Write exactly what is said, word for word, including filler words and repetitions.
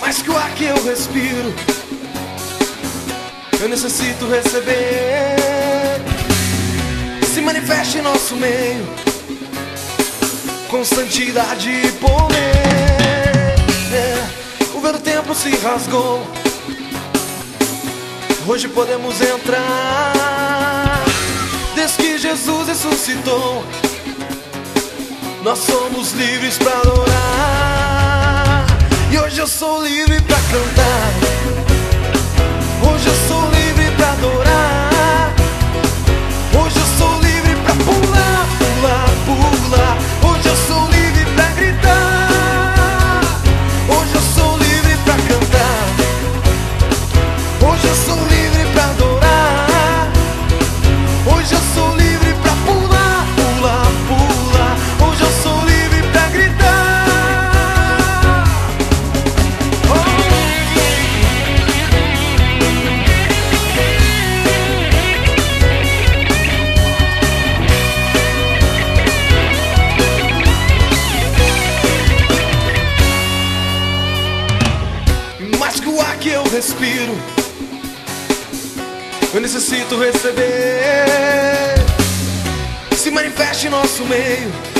mais que o ar que eu respiro, eu necessito receber. Se manifeste em nosso meio, com santidade e poder. É, o véu do templo se rasgou, hoje podemos entrar. Desde que Jesus ressuscitou, nós somos livres pra adorar. E hoje eu sou livre pra cantar, hoje eu sou livre pra adorar. Hoje eu sou livre pra pular, pular, pular. Hoje eu sou livre pra gritar, hoje eu sou livre pra cantar. Hoje eu sou livre pra adorar. Hoje eu sou livre pra pular, pular, pular. Hoje eu sou livre pra gritar. Mais que o ar que eu respiro, eu necessito receber. Se manifeste em nosso meio,